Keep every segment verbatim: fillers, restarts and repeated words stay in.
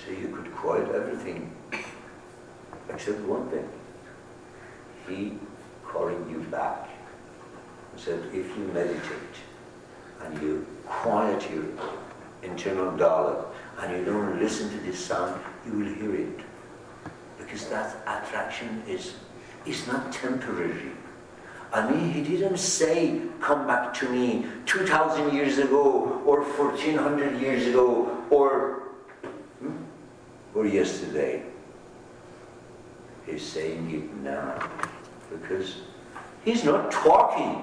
So you could quiet everything except one thing. He calling you back and said, if you meditate and you quiet your internal dialogue and you don't listen to this sound, you will hear it. Because that attraction is, is not temporary. I mean, he didn't say, come back to me two thousand years ago, or fourteen hundred years ago, or, or yesterday. He's saying it now, because he's not talking.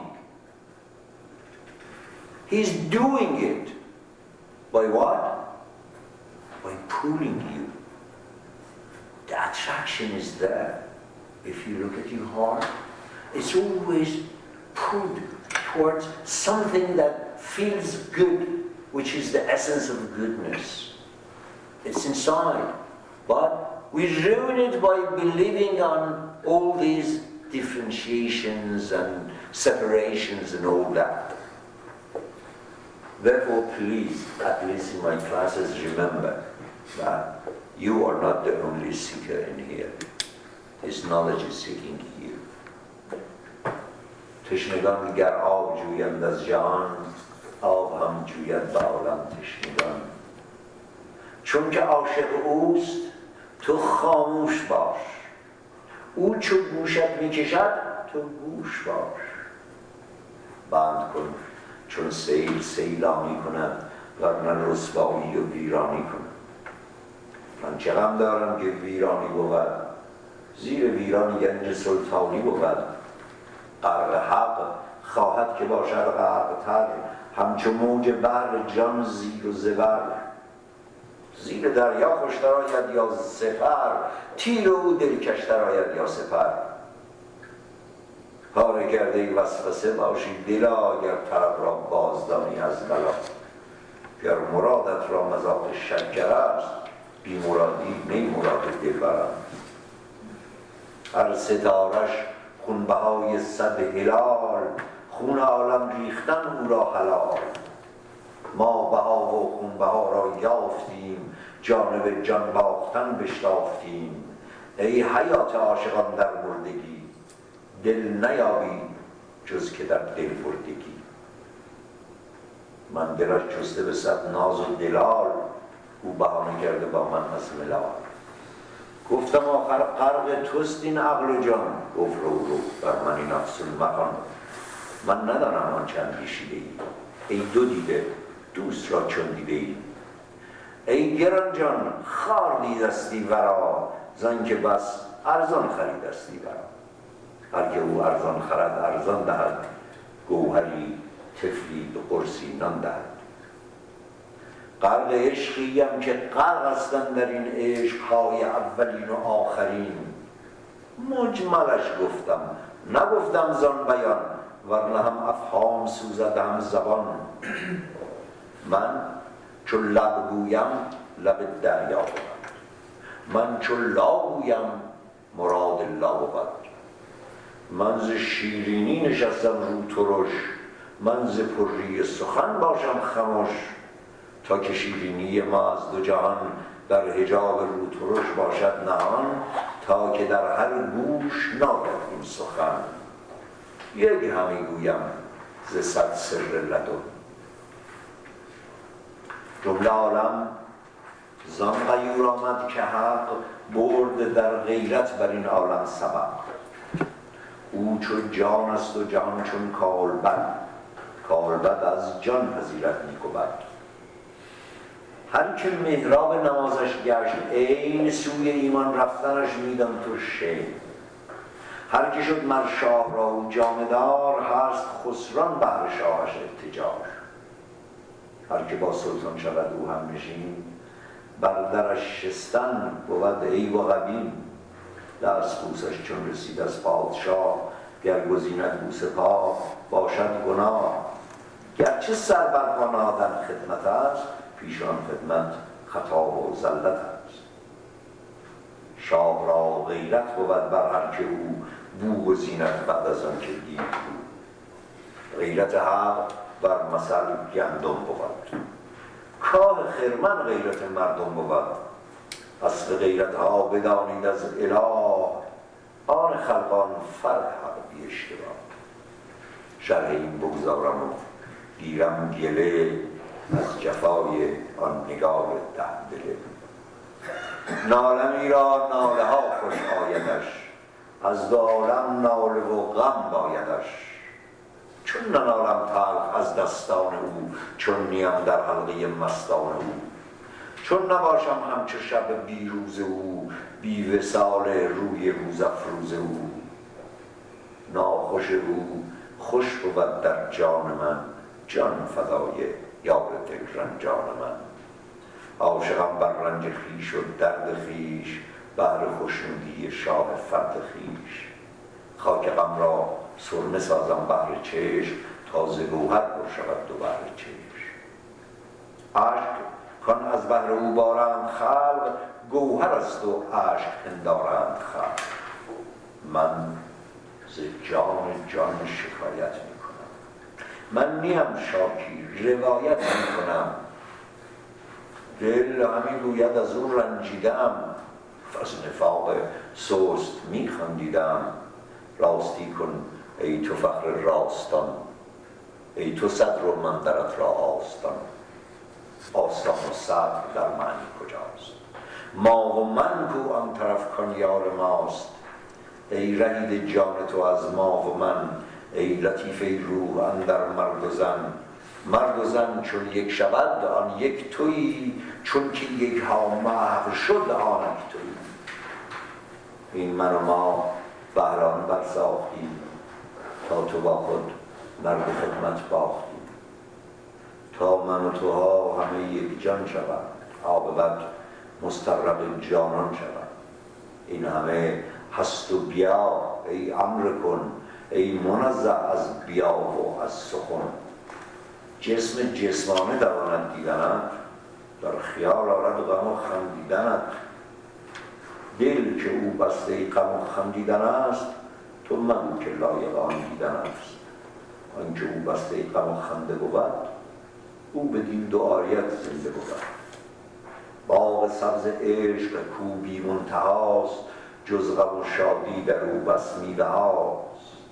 He's doing it. By what? By pulling you. The attraction is there. If you look at your heart, it's always pulled towards something that feels good, which is the essence of goodness. It's inside. But we ruin it by believing on all these differentiations and separations and all that. Therefore, please, at least in my classes, remember that you are not the only seeker in here. This knowledge is seeking you. تشنگان گر آب جویند از جهان، آب هم جوید به عالم تشنگان. چون که عاشق اوست، تو خاموش باش. او چو گوشت میکشد، تو گوش باش. بند کن چون سیل سیلانی کند، ورنه رسوایی و ویرانی کند. من چه غم دارم که ویرانی بود، زیر ویران گنج سلطانی بود. غرق حق خواهد که باشد غرق تر، همچو موج بحر جان زیر و زبر. زیر دریا خوشتر آید یا سپر، تیر او دلکشتر آید یا سپر. پاره کرده وسوسه باشی دلا، گر طرب را بازدانی از بلا. گر مرادت را مذاق شکر است، بی مرادی نی مراد دلبر است. هر ستارش خونبهای صد هلال، خون عالم ریختن او را حلال. ما بها و خونبها را یافتیم، جانب جان باختن بشتافتیم. ای حیات عاشقان در مردگی، دل نیابی جز که در دل بردگی. من دلش جسته به صد ناز و دلال، او بهانه کرده با من از ملال. گفتم آخر غرق توست این عقل و جان، گفت رو رو بر من این نفس المکان. من ندانم آن چند دیشیده ای، ای دو دیده دوست را چون دیده ای. ای گران جان خار دیدستی ورا، زن که بس ارزان خریدستی ورا. هر که او ارزان خرد ارزان دهد، گوهری طفلی به قرصی نان دهد. غرق عشقیم که غرق هستند در این عشقهای اولین و آخرین. مجملش گفتم نگفتم زان بیان، ورنه هم افهام سوزد هم زبان. من چو لب گویم لب دریا بود، من چو لا گویم مراد لا بود. من ز شیرینی نشستم رو ترش، من ز پری سخن باشم خموش. تا که شیرینی ما از دو جهان، در حجاب رو ترش باشد نهان. تا که در هر گوش ناید این سخن، یک همی گویم ز صد سر لدن. جمله عالم زان غیور آمد که حق، برد در غیرت بر این عالم سبق. او چو جان است و جان چون کالبد، کالبد از جان پذیرد نیک و بد. هر که محراب نمازش گشت عین، سوی ایمان رفتنش میدان تو شی. هر که شد مر شاه را او جامه دار، هست خسران بهر شاهش اتجار. هر که با سلطان شود او هم نشین، بر درش شستن بود عیب و غبین. دست بوسش چون رسید از پادشاه، گر گزیند بوسه پا باشد گناه. گرچه سر بر پا نهادن خدمت است، پیشان خدمت خطا و زلت است. شاه را غیرت بود بر هر که او بو و زینت بعد از آن که دید او. غیرت حق بر مثل گندم بود، کاه خرمن غیرت مردم بود. اصل غیرت ها بدانید از اله، آن خلقان فرق حق بی اشتباه. شرح این بگذارم و گیرم گله از جفای آن نگاه ده دله. نالمی را ناله ها خوش آیدش، از دو عالم ناله و غم بایدش. چون ننالم تلخ از دستان او، چون نیم در حلقه مستان او. چون نباشم همچو شب بی روز او، بی وصال روی روز افروز او. ناخوش او خوش بود در جان من، جان فدای یار دل رنجان من. عاشقم بر رنج خویش و درد خویش، بهر خشنودی شاه فرد خویش. خاک غم را سرمه سازم بهر چشم، تا ز گوهر پر شود دو بحر چشم. اشک کان از بهر او بارند خلق، گوهر است و اشک پندارند خلق. من ز جان جان شکایت می کنم، من نیم شاکی روایت می کنم. دل همی گوید از او رنجیدم، از نفاق سست می خندیدم. راستی کن ای تو فخر راستان، ای تو صدر و من درت را آستان. آستان و صدر در معنی کجاست؟ ما و من کو آن طرف کان یار ماست. ای رهیده جان تو از ما و من، ای لطیفه روح اندر مرد و زن. مرد و زن چون یک شود آن یک تویی، چون که یک ها محو شد آنک تویی. این من و ما بهران برساختیم، تا تو با خود مرد خدمت باختیم. تا من و توها همه یک جان شود، عاقبت مستغرق جانان شود. این همه هست و بیا ای امر کن، ای منزه از بیا و از سخن. جسم جسمانه دواند دیدنت، در خیال آرد غم و خندیدنت. دل که او بسته غم و خندیدن است، تو مگو که لایق آن دیدن است. آنکه او بسته غم و خنده بود، او بدین دو عاریت زنده بود. باغ سبز عشق کو بی منتهاست، جز غم و شادی در او بس میوه هاست.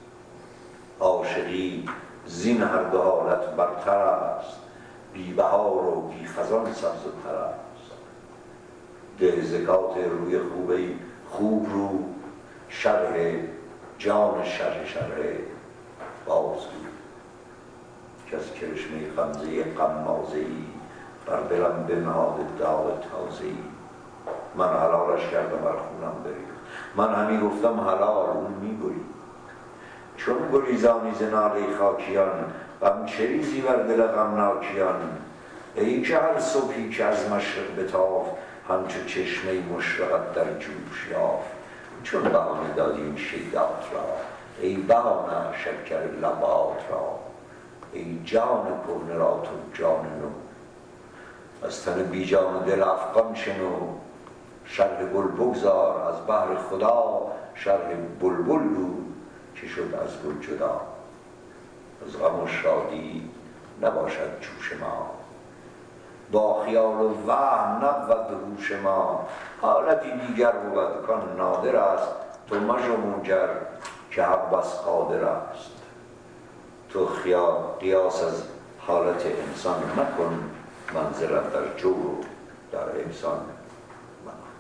عاشقی زین هر دو حالت برتر است، بی بهار و بی خزان سبز و تر است. ده زکات روی خوب ای خوب رو، شرح جان شرح شرح بازگو. کز کرشمه غمزه غمازه ای، بر دلم بنهاده داغ تازه ای. من حلالش کردم بر خونم بریخت، من همی گفتم حلال اون می گرید. چون گریزانی ز ناله خاکیان، غم چه ریزی بر دل غمناکیان. ای که هر صبحی که از مشرق بتافت، همچو چشمه مشرقت در جوش یافت. چون بهانه دادیم شیدات را، ای بهانه شکر لبات را. ای جان کهنه را تو جان نو، از تن بی جان و دل افغان شنو. شرح گل بگذار از بهر خدا، شرح بلبل گو که شد از گل جدا. از غم و شادی نباشد جوش ما، با خیال و وهم نبود هوش ما. حالتی دیگر بود کان نادر است، تو مژو منکر که حق بس قادر است. تو خیال قیاس از حالت انسان مکن، منزلت در جور و در احسان.